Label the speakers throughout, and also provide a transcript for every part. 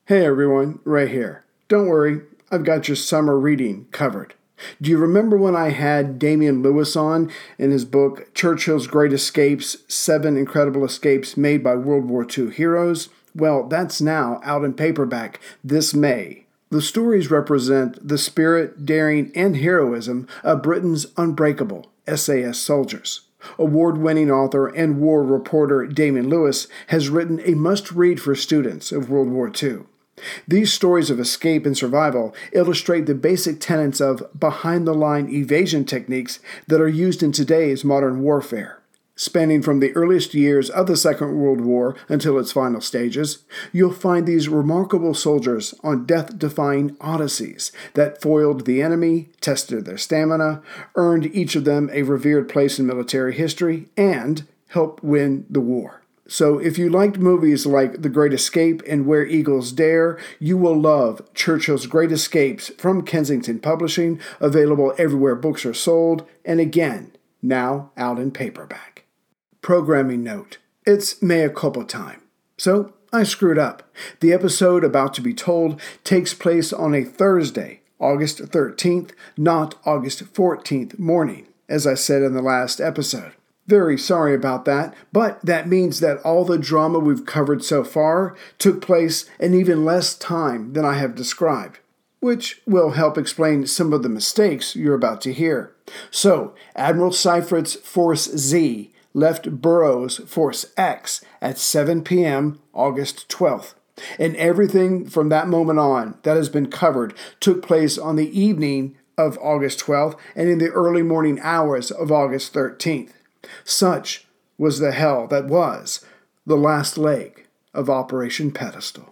Speaker 1: Hey everyone, Ray here. Don't worry, I've got your summer reading covered. Do you remember when I had Damian Lewis on in his book Churchill's Great Escapes, 7 Incredible Escapes Made by World War II Heroes? Well, that's now out in paperback this May. The stories represent the spirit, daring, and heroism of Britain's unbreakable SAS soldiers. Award-winning author and war reporter Damian Lewis has written a must-read for students of World War II. These stories of escape and survival illustrate the basic tenets of behind-the-line evasion techniques that are used in today's modern warfare. Spanning from the earliest years of the Second World War until its final stages, you'll find these remarkable soldiers on death-defying odysseys that foiled the enemy, tested their stamina, earned each of them a revered place in military history, and helped win the war. So if you liked movies like The Great Escape and Where Eagles Dare, you will love Churchill's Great Escapes from Kensington Publishing, available everywhere books are sold, and again, now out in paperback. Programming note: it's mea culpa time. So I screwed up. The episode about to be told takes place on a Thursday, August 13th, not August 14th morning, as I said in the last episode. Very sorry about that, but that means that all the drama we've covered so far took place in even less time than I have described, which will help explain some of the mistakes you're about to hear. So, Admiral Seyffert's Force Z left Burroughs' Force X at 7 p.m. August 12th, and everything from that moment on that has been covered took place on the evening of August 12th and in the early morning hours of August 13th. Such was the hell that was the last leg of Operation Pedestal.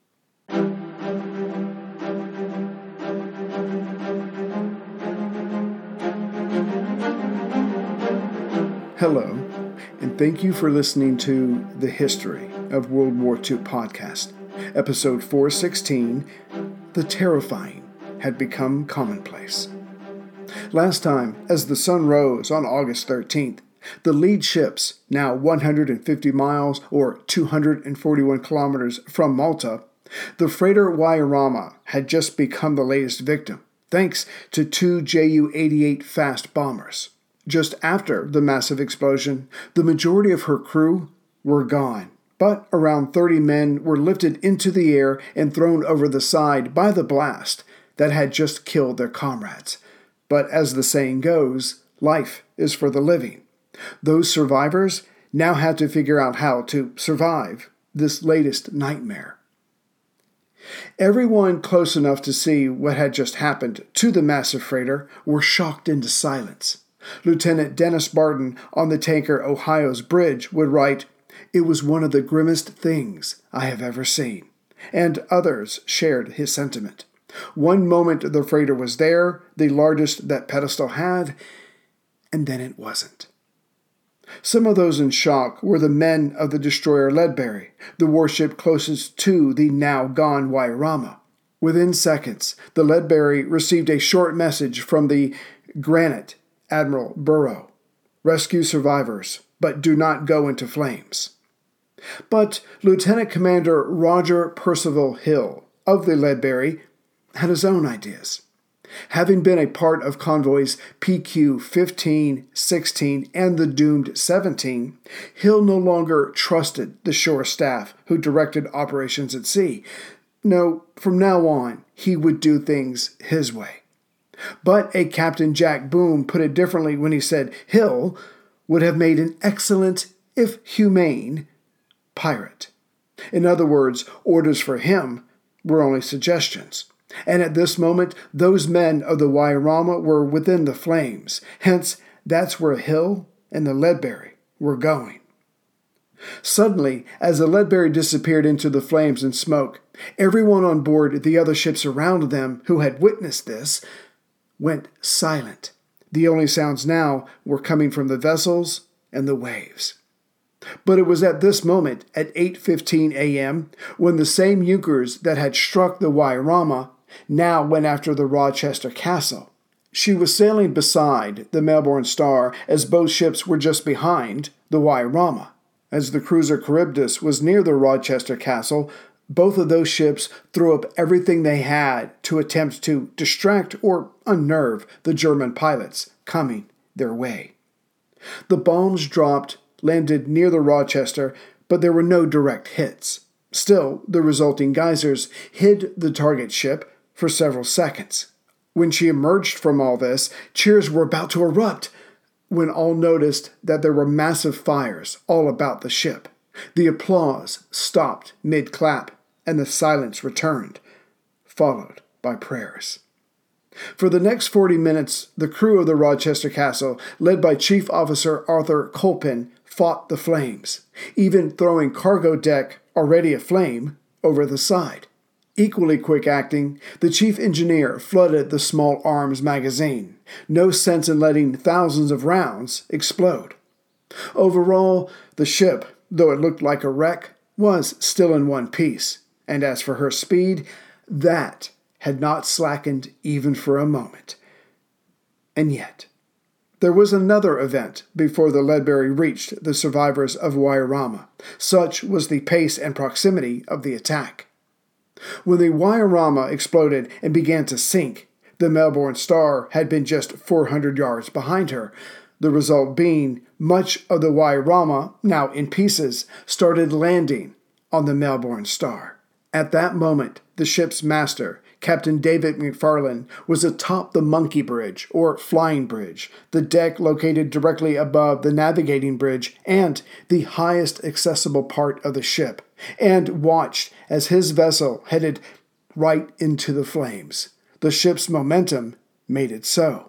Speaker 1: Hello, and thank you for listening to The History of World War II podcast, episode 416, The Terrifying Had Become Commonplace. Last time, as the sun rose on August 13th, the lead ships, now 150 miles or 241 kilometers from Malta, the freighter Wairarama had just become the latest victim, thanks to 2 Ju-88 fast bombers. Just after the massive explosion, the majority of her crew were gone, but around 30 men were lifted into the air and thrown over the side by the blast that had just killed their comrades. But as the saying goes, life is for the living. Those survivors now had to figure out how to survive this latest nightmare. Everyone close enough to see what had just happened to the massive freighter were shocked into silence. Lieutenant Dennis Barton on the tanker Ohio's bridge would write, "It was one of the grimmest things I have ever seen," and others shared his sentiment. One moment the freighter was there, the largest that Pedestal had, and then it wasn't. Some of those in shock were the men of the destroyer Ledbury, the warship closest to the now-gone Wairarama. Within seconds, the Ledbury received a short message from the Granite, Admiral Burrough: "Rescue survivors, but do not go into flames." But Lieutenant Commander Roger Percival Hill of the Ledbury had his own ideas. Having been a part of convoys PQ-15, 16, and the doomed 17, Hill no longer trusted the shore staff who directed operations at sea. No, from now on, he would do things his way. But a Captain Jack Boom put it differently when he said Hill would have made an excellent, if humane, pirate. In other words, orders for him were only suggestions. And at this moment, those men of the Wairarama were within the flames. Hence, that's where Hill and the Ledbury were going. Suddenly, as the Ledbury disappeared into the flames and smoke, everyone on board the other ships around them who had witnessed this went silent. The only sounds now were coming from the vessels and the waves. But it was at this moment, at 8:15 a.m., when the same Junkers that had struck the Wairarama now went after the Rochester Castle. She was sailing beside the Melbourne Star, as both ships were just behind the Wairarama. As the cruiser Charybdis was near the Rochester Castle, Both of those ships threw up everything they had to attempt to distract or unnerve the German pilots coming their way. The bombs dropped, landed near the Rochester, but there were no direct hits. Still, the resulting geysers hid the target ship for several seconds. When she emerged from all this, cheers were about to erupt when all noticed that there were massive fires all about the ship. The applause stopped mid-clap, and the silence returned, followed by prayers. For the next 40 minutes, the crew of the Rochester Castle, led by Chief Officer Arthur Colpin, fought the flames, even throwing cargo deck, already aflame, over the side. Equally quick acting, the chief engineer flooded the small arms magazine. No sense in letting thousands of rounds explode. Overall, the ship, though it looked like a wreck, was still in one piece. And as for her speed, that had not slackened even for a moment. And yet, there was another event before the Ledbury reached the survivors of Wairama. Such was the pace and proximity of the attack. When the Wairama exploded and began to sink, the Melbourne Star had been just 400 yards behind her. The result being, much of the Wairama, now in pieces, started landing on the Melbourne Star. At that moment, the ship's master, Captain David McFarland, was atop the Monkey Bridge, or Flying Bridge, the deck located directly above the navigating bridge and the highest accessible part of the ship, and watched as his vessel headed right into the flames. The ship's momentum made it so.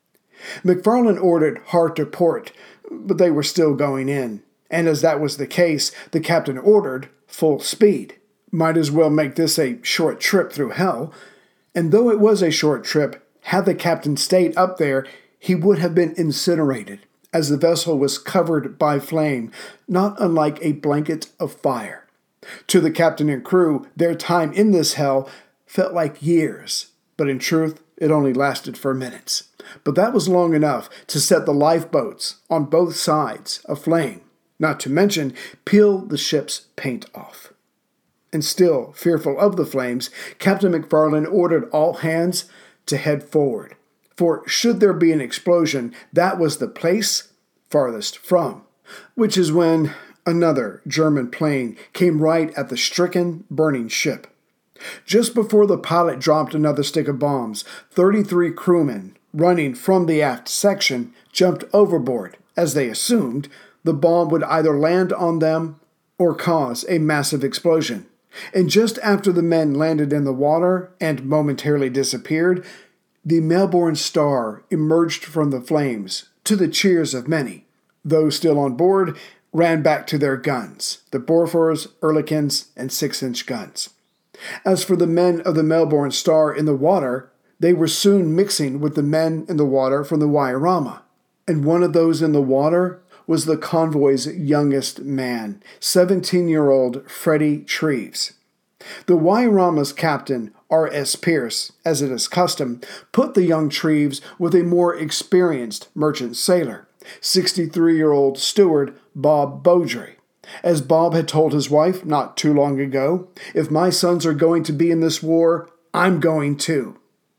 Speaker 1: McFarland ordered hard to port, but they were still going in, and as that was the case, the captain ordered full speed. Might as well make this a short trip through hell. And though it was a short trip, had the captain stayed up there, he would have been incinerated, as the vessel was covered by flame, not unlike a blanket of fire. To the captain and crew, their time in this hell felt like years, but in truth, it only lasted for minutes. But that was long enough to set the lifeboats on both sides aflame, not to mention peel the ship's paint off. And still, fearful of the flames, Captain McFarland ordered all hands to head forward. For should there be an explosion, that was the place farthest from. Which is when another German plane came right at the stricken, burning ship. Just before the pilot dropped another stick of bombs, 33 crewmen, running from the aft section, jumped overboard, as they assumed the bomb would either land on them or cause a massive explosion. And just after the men landed in the water and momentarily disappeared, the Melbourne Star emerged from the flames, to the cheers of many. Those still on board ran back to their guns, the Bofors, Ehrlichens, and 6-inch guns. As for the men of the Melbourne Star in the water, they were soon mixing with the men in the water from the Wairama. And one of those in the water was the convoy's youngest man, 17-year-old Freddie Treves. The Wairama's captain, R.S. Pierce, as it is custom, put the young Treves with a more experienced merchant sailor, 63-year-old steward Bob Beaudry. As Bob had told his wife not too long ago, if my sons are going to be in this war, I'm going too.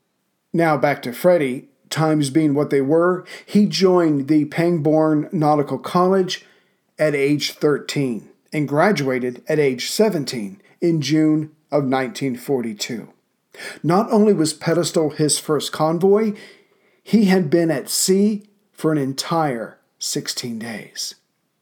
Speaker 1: Now back to Freddie. Times being what they were, he joined the Pangbourne Nautical College at age 13 and graduated at age 17 in June of 1942. Not only was Pedestal his first convoy, he had been at sea for an entire 16 days.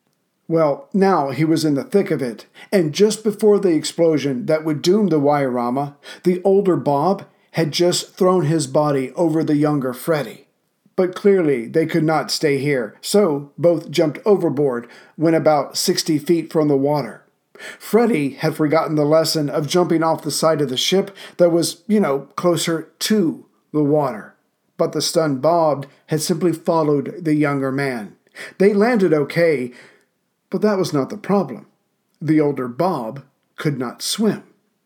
Speaker 1: Well, now he was in the thick of it, and just before the explosion that would doom the Wairama, the older Bob had just thrown his body over the younger Freddie. But clearly they could not stay here, so both jumped overboard when about 60 feet from the water. Freddie had forgotten the lesson of jumping off the side of the ship that was, closer to the water. But the stunned Bob had simply followed the younger man. They landed okay, but that was not the problem. The older Bob could not swim.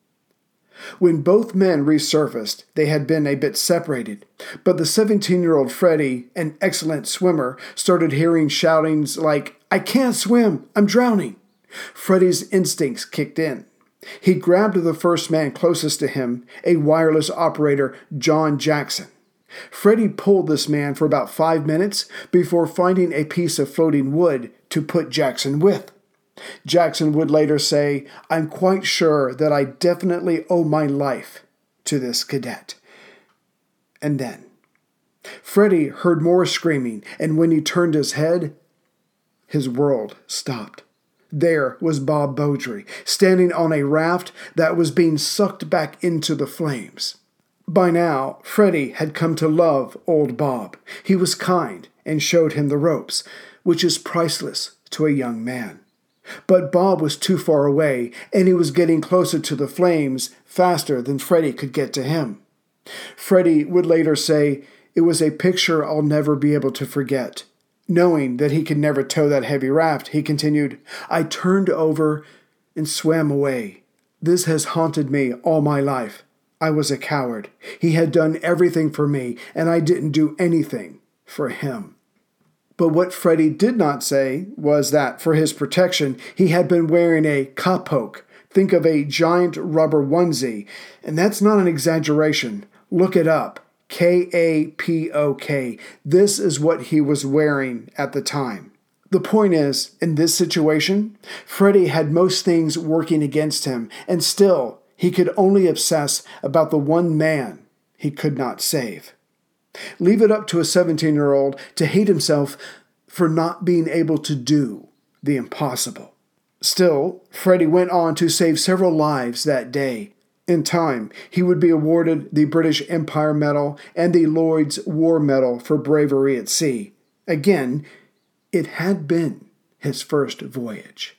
Speaker 1: When both men resurfaced, they had been a bit separated, but the 17-year-old Freddie, an excellent swimmer, started hearing shoutings like, "I can't swim! I'm drowning!" Freddie's instincts kicked in. He grabbed the first man closest to him, a wireless operator, John Jackson. Freddie pulled this man for about 5 minutes before finding a piece of floating wood to put Jackson with. Jackson would later say, "I'm quite sure that I definitely owe my life to this cadet." And then Freddie heard more screaming, and when he turned his head, his world stopped. There was Bob Beaudry, standing on a raft that was being sucked back into the flames. By now, Freddie had come to love old Bob. He was kind and showed him the ropes, which is priceless to a young man. But Bob was too far away, and he was getting closer to the flames faster than Freddie could get to him. Freddie would later say, "It was a picture I'll never be able to forget." Knowing that he could never tow that heavy raft, he continued, "I turned over and swam away. This has haunted me all my life. I was a coward. He had done everything for me, and I didn't do anything for him." But what Freddie did not say was that for his protection, he had been wearing a kapok. Think of a giant rubber onesie, and that's not an exaggeration. Look it up. Kapok. This is what he was wearing at the time. The point is, in this situation, Freddie had most things working against him, and still, he could only obsess about the one man he could not save. Leave it up to a 17-year-old to hate himself for not being able to do the impossible. Still, Freddie went on to save several lives that day. In time, he would be awarded the British Empire Medal and the Lloyd's War Medal for bravery at sea. Again, it had been his first voyage.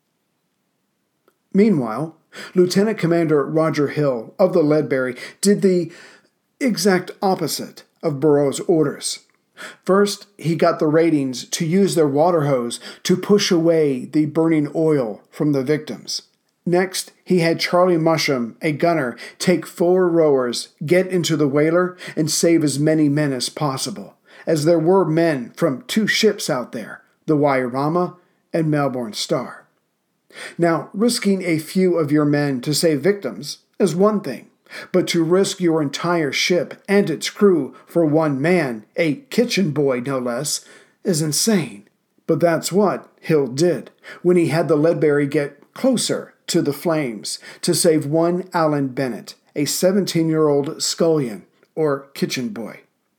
Speaker 1: Meanwhile, Lieutenant Commander Roger Hill of the Ledbury did the exact opposite of Burroughs' orders. First, he got the ratings to use their water hose to push away the burning oil from the victims. Next, he had Charlie Musham, a gunner, take 4 rowers, get into the whaler, and save as many men as possible, as there were men from 2 ships out there, the Wairama and Melbourne Star. Now, risking a few of your men to save victims is one thing, but to risk your entire ship and its crew for one man, a kitchen boy no less, is insane. But that's what Hill did when he had the Ledbury get closer to the flames to save one Alan Bennett, a 17-year-old scullion or kitchen boy.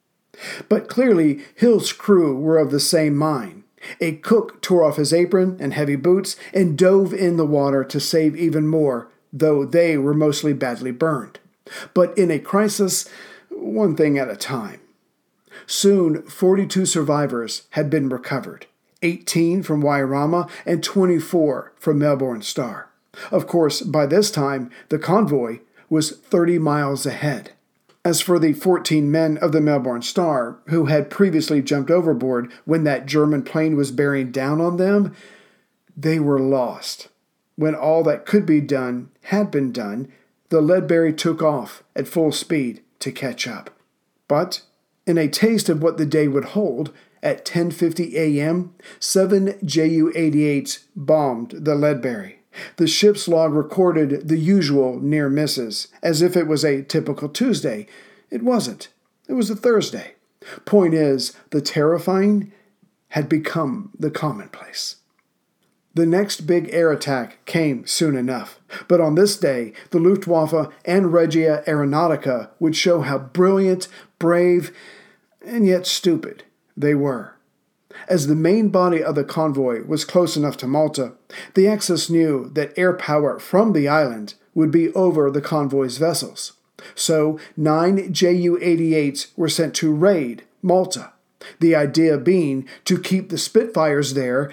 Speaker 1: But clearly, Hill's crew were of the same mind. A cook tore off his apron and heavy boots and dove in the water to save even more, though they were mostly badly burned. But in a crisis, one thing at a time. Soon, 42 survivors had been recovered, 18 from Wairama and 24 from Melbourne Star. Of course, by this time, the convoy was 30 miles ahead. As for the 14 men of the Melbourne Star, who had previously jumped overboard when that German plane was bearing down on them, they were lost. When all that could be done had been done, the Ledbury took off at full speed to catch up. But, in a taste of what the day would hold, at 10:50 a.m., 7 Ju-88s bombed the Ledbury. The ship's log recorded the usual near misses, as if it was a typical Tuesday. It wasn't. It was a Thursday. Point is, the terrifying had become the commonplace. The next big air attack came soon enough, but on this day, the Luftwaffe and Regia Aeronautica would show how brilliant, brave, and yet stupid they were. As the main body of the convoy was close enough to Malta, the Axis knew that air power from the island would be over the convoy's vessels. So 9 Ju-88s were sent to raid Malta, the idea being to keep the Spitfires there.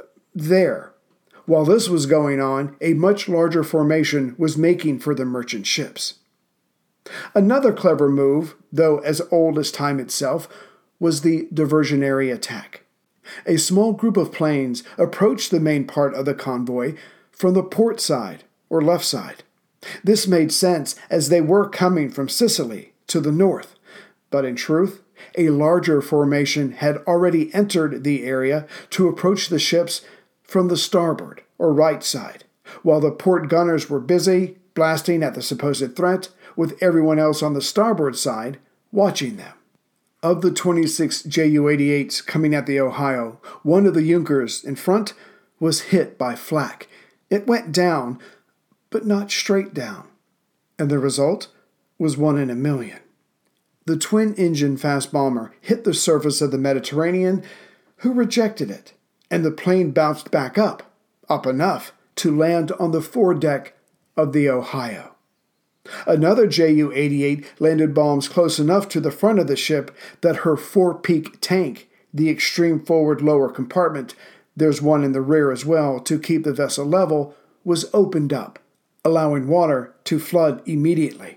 Speaker 1: While this was going on, a much larger formation was making for the merchant ships. Another clever move, though as old as time itself, was the diversionary attack. A small group of planes approached the main part of the convoy from the port side or left side. This made sense as they were coming from Sicily to the north, but in truth, a larger formation had already entered the area to approach the ships from the starboard or right side, while the port gunners were busy blasting at the supposed threat, with everyone else on the starboard side watching them. Of the 26 Ju-88s coming at the Ohio, one of the Junkers in front was hit by flak. It went down, but not straight down. And the result was 1 in a million. The twin-engine fast bomber hit the surface of the Mediterranean, who rejected it, and the plane bounced back up enough to land on the foredeck of the Ohio. Another Ju-88 landed bombs close enough to the front of the ship that her forepeak tank, the extreme forward lower compartment, there's one in the rear as well to keep the vessel level, was opened up, allowing water to flood immediately.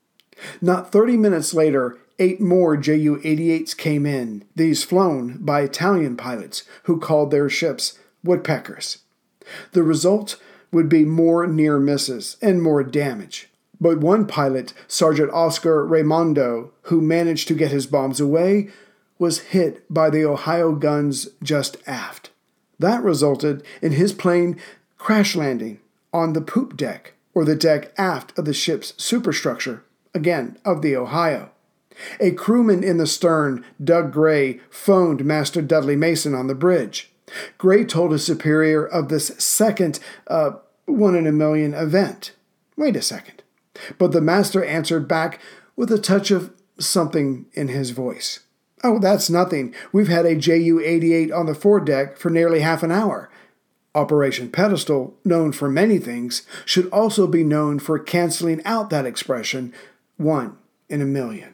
Speaker 1: Not 30 minutes later, 8 more Ju-88s came in, these flown by Italian pilots who called their ships woodpeckers. The result would be more near misses and more damage. But one pilot, Sergeant Oscar Raimondo, who managed to get his bombs away, was hit by the Ohio guns just aft. That resulted in his plane crash landing on the poop deck, or the deck aft of the ship's superstructure, again, of the Ohio. A crewman in the stern, Doug Gray, phoned Master Dudley Mason on the bridge. Gray told his superior of this second 1 in a million event. Wait a second. But the master answered back with a touch of something in his voice. Oh, that's nothing. We've had a Ju-88 on the foredeck for nearly half an hour. Operation Pedestal, known for many things, should also be known for canceling out that expression, 1 in a million.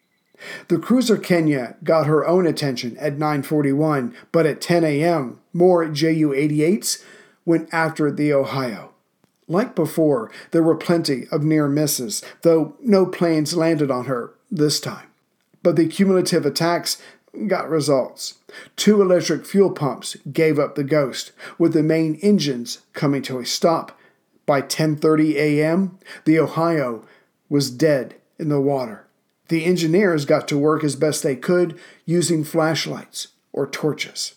Speaker 1: The cruiser Kenya got her own attention at 9:41, but at 10 a.m., more Ju-88s went after the Ohio. Like before, there were plenty of near misses, though no planes landed on her this time. But the cumulative attacks got results. 2 electric fuel pumps gave up the ghost, with the main engines coming to a stop. By 10:30 a.m., the Ohio was dead in the water. The engineers got to work as best they could using flashlights or torches.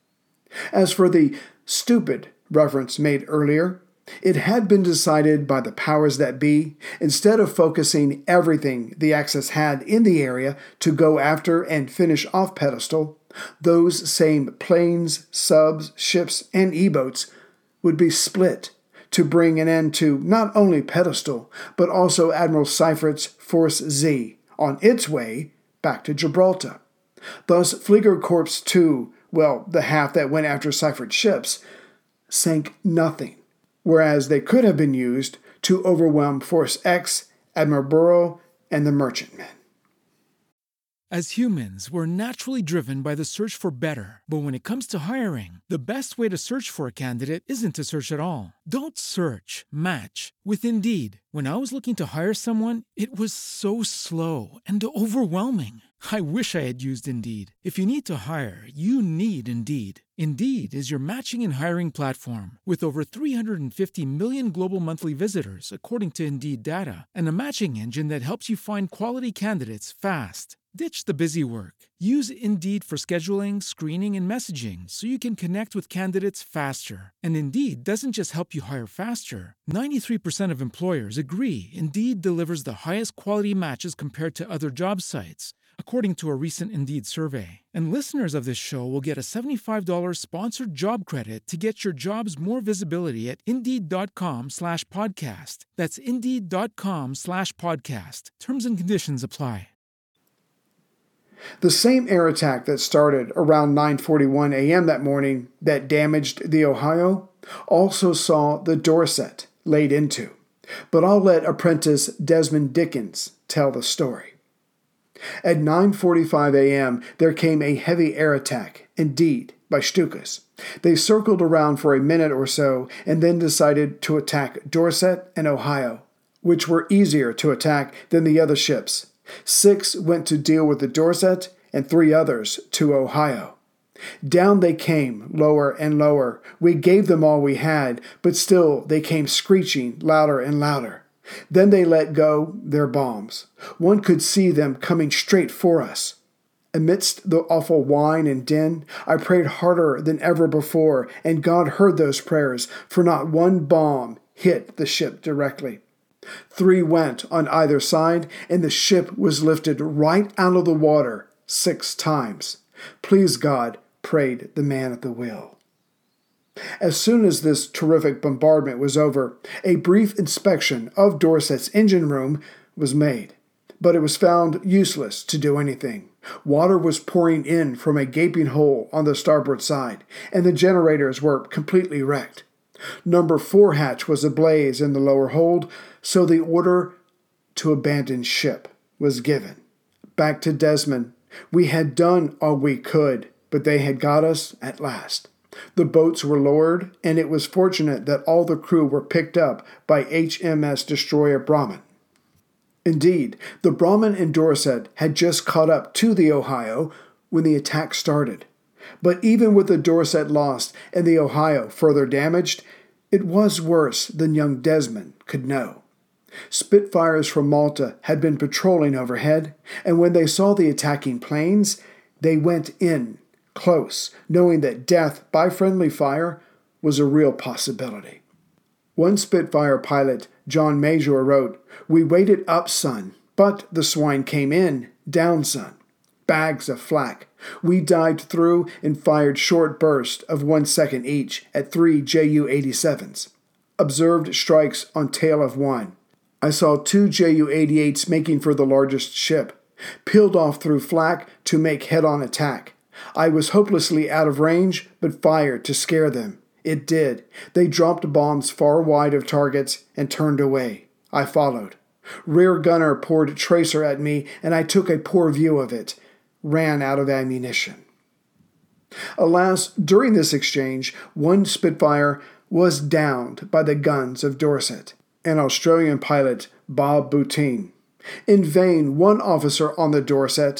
Speaker 1: As for the stupid reference made earlier, it had been decided by the powers that be, instead of focusing everything the Axis had in the area to go after and finish off Pedestal, those same planes, subs, ships, and E-boats would be split to bring an end to not only Pedestal, but also Admiral Seyffert's Force Z on its way back to Gibraltar. Thus, Fliegerkorps II, well, the half that went after Seyffert's ships, sank nothing, whereas they could have been used to overwhelm Force X, Admiral Burrow, and the merchantmen.
Speaker 2: As humans, we're naturally driven by the search for better. But when it comes to hiring, the best way to search for a candidate isn't to search at all. Don't search, match with Indeed. When I was looking to hire someone, it was so slow and overwhelming. I wish I had used Indeed. If you need to hire, you need Indeed. Indeed is your matching and hiring platform with over 350 million global monthly visitors, according to Indeed data, and a matching engine that helps you find quality candidates fast. Ditch the busy work. Use Indeed for scheduling, screening, and messaging so you can connect with candidates faster. And Indeed doesn't just help you hire faster. 93% of employers agree Indeed delivers the highest quality matches compared to other job sites, according to a recent Indeed survey. And listeners of this show will get a $75 sponsored job credit to get your jobs more visibility at Indeed.com/podcast. That's Indeed.com/podcast. Terms and conditions apply.
Speaker 1: The same air attack that started around 9:41 a.m. that morning that damaged the Ohio also saw the Dorset laid into. But I'll let apprentice Desmond Dickens tell the story. At 9:45 a.m., there came a heavy air attack, indeed, by Stukas. They circled around for a minute or so and then decided to attack Dorset and Ohio, which were easier to attack than the other ships. 6 went to deal with the Dorset and 3 others to Ohio. Down they came, lower and lower. We gave them all we had, but still they came screeching louder and louder. Then they let go their bombs. One could see them coming straight for us. Amidst the awful whine and din, I prayed harder than ever before, and God heard those prayers, for not one bomb hit the ship directly. 3 went on either side, and the ship was lifted right out of the water 6 times. Please God, prayed the man at the wheel. As soon as this terrific bombardment was over, a brief inspection of Dorset's engine room was made, but it was found useless to do anything. Water was pouring in from a gaping hole on the starboard side, and the generators were completely wrecked. Number 4 hatch was ablaze in the lower hold, so the order to abandon ship was given. Back to Desmond. We had done all we could, but they had got us at last. The boats were lowered, and it was fortunate that all the crew were picked up by HMS destroyer Brahman. Indeed, the Brahman and Dorset had just caught up to the Ohio when the attack started. But even with the Dorset lost and the Ohio further damaged, it was worse than young Desmond could know. Spitfires from Malta had been patrolling overhead, and when they saw the attacking planes, they went in close, knowing that death by friendly fire was a real possibility. One Spitfire pilot, John Major, wrote, "We waited up, son, but the swine came in, down, son. Bags of flak. We dived through and fired short bursts of 1 second each at 3 Ju-87s. Observed strikes on tail of 1. I saw 2 Ju-88s making for the largest ship. Peeled off through flak to make head-on attack. I was hopelessly out of range, but fired to scare them. It did. They dropped bombs far wide of targets and turned away. I followed. Rear gunner poured tracer at me, and I took a poor view of it. Ran out of ammunition." Alas, during this exchange, one Spitfire was downed by the guns of Dorset, an Australian pilot, Bob Boutine. In vain, one officer on the Dorset,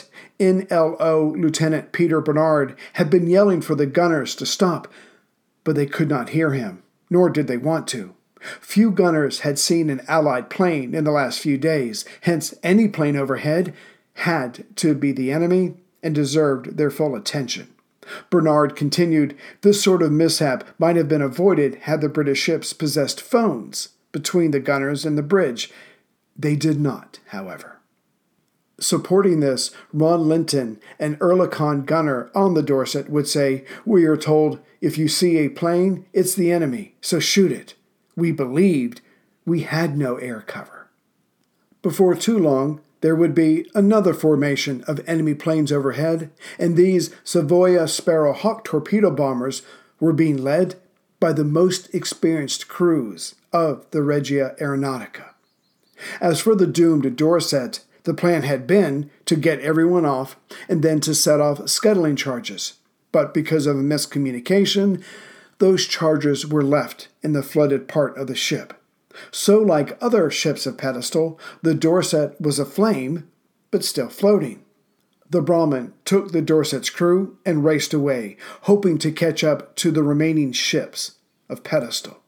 Speaker 1: NLO Lieutenant Peter Bernard, had been yelling for the gunners to stop, but they could not hear him, nor did they want to. Few gunners had seen an Allied plane in the last few days, hence any plane overhead had to be the enemy and deserved their full attention. Bernard continued, this sort of mishap might have been avoided had the British ships possessed phones between the gunners and the bridge. They did not, however. Supporting this, Ron Linton, an Oerlikon gunner on the Dorset, would say, "We are told, if you see a plane, it's the enemy, so shoot it." We believed we had no air cover. Before too long, there would be another formation of enemy planes overhead, and these Savoia Sparrow Hawk torpedo bombers were being led by the most experienced crews of the Regia Aeronautica. As for the doomed Dorset, the plan had been to get everyone off and then to set off scuttling charges. But because of a miscommunication, those charges were left in the flooded part of the ship. So, like other ships of pedestal, the Dorset was aflame, but still floating. The Brahman took the Dorset's crew and raced away, hoping to catch up to the remaining ships of pedestal.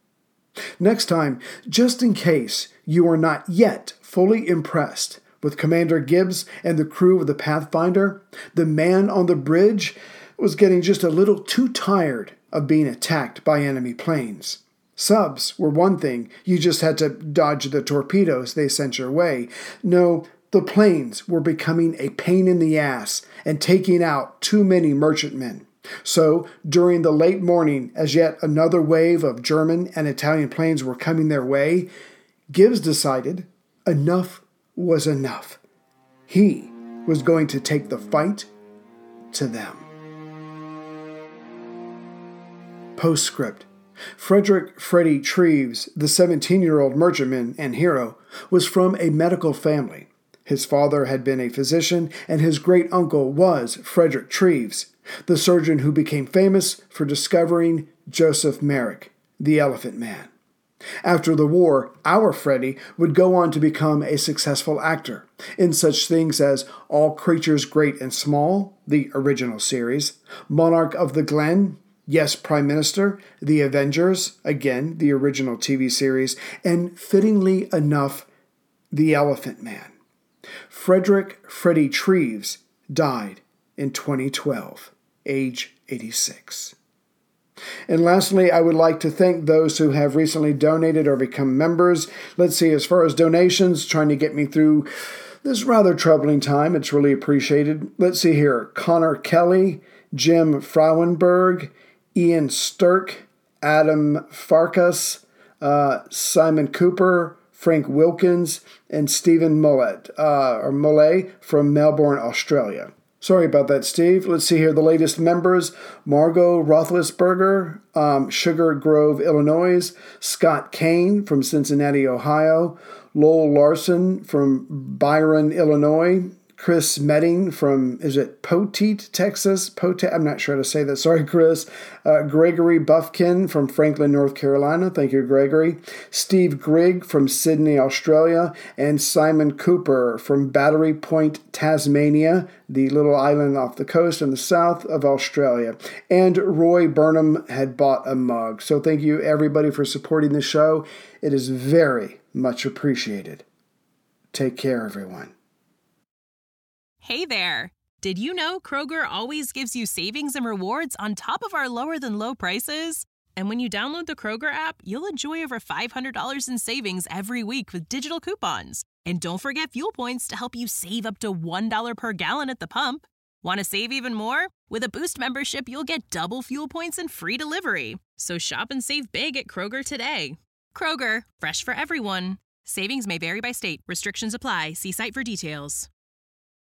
Speaker 1: Next time, just in case you are not yet fully impressed with Commander Gibbs and the crew of the Pathfinder, the man on the bridge was getting just a little too tired of being attacked by enemy planes. Subs were one thing, you just had to dodge the torpedoes they sent your way. No, the planes were becoming a pain in the ass and taking out too many merchantmen. So, during the late morning, as yet another wave of German and Italian planes were coming their way, Gibbs decided enough was enough. He was going to take the fight to them. Postscript. Frederick Freddie Treves, the 17-year-old merchantman and hero, was from a medical family. His father had been a physician, and his great-uncle was Frederick Treves, the surgeon who became famous for discovering Joseph Merrick, the Elephant Man. After the war, our Freddie would go on to become a successful actor in such things as All Creatures Great and Small, the original series, Monarch of the Glen, Yes, Prime Minister, The Avengers, again, the original TV series, and fittingly enough, The Elephant Man. Frederick Freddie Treves died in 2012, age 86. And lastly, I would like to thank those who have recently donated or become members. Let's see, as far as donations, trying to get me through this rather troubling time. It's really appreciated. Let's see here. Connor Kelly, Jim Frauenberg, Ian Sturck, Adam Farkas, Simon Cooper, Frank Wilkins, and Stephen Mollet from Melbourne, Australia. Sorry about that, Steve. Let's see here. The latest members: Margot Roethlisberger, Sugar Grove, Illinois; Scott Kane from Cincinnati, Ohio; Lowell Larson from Byron, Illinois; Chris Medding from, Poteet, Texas? I'm not sure how to say that. Sorry, Chris. Gregory Buffkin from Franklin, North Carolina. Thank you, Gregory. Steve Grigg from Sydney, Australia. And Simon Cooper from Battery Point, Tasmania, the little island off the coast in the south of Australia. And Roy Burnham had bought a mug. So thank you, everybody, for supporting the show. It is very much appreciated. Take care, everyone.
Speaker 3: Hey there! Did you know Kroger always gives you savings and rewards on top of our lower-than-low prices? And when you download the Kroger app, you'll enjoy over $500 in savings every week with digital coupons. And don't forget fuel points to help you save up to $1 per gallon at the pump. Want to save even more? With a Boost membership, you'll get double fuel points and free delivery. So shop and save big at Kroger today. Kroger, fresh for everyone. Savings may vary by state. Restrictions apply. See site for details.